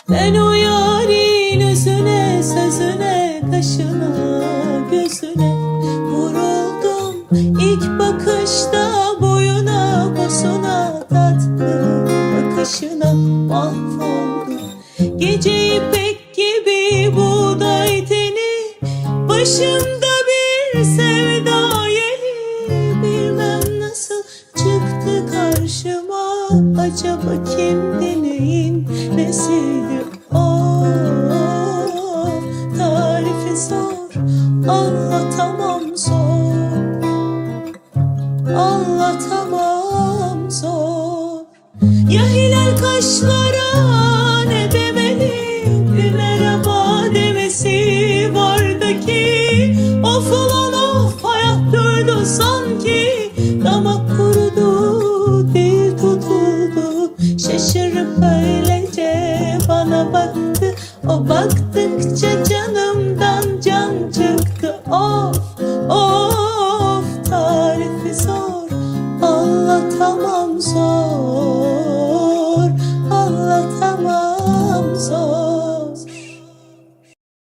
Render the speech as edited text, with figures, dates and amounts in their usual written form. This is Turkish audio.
Ben o yarın özüne, sözüne, kaşına, gözüne vuruldum ilk bakışta, boyuna, posuna, tatlı bakışına mahvoldum. Gece ipek gibi buğday teni, başımda bir sevda yeli, bilmem nasıl çıktı karşıma. Acaba kimdi, neyin nesiydi o? Tarifi zor, anlatamam zor, anlatamam zor. Ya hilal kaşlara ne demeli, bir merhaba demesi vardı ki, of ulan of, hayat durdu sanki, damak kurudu, dil tutuldu. Şaşırıp öylece bana baktı, o baktıkça canımdan can çıktı. Of of, tarifi zor, anlatamam zor, anlatamam.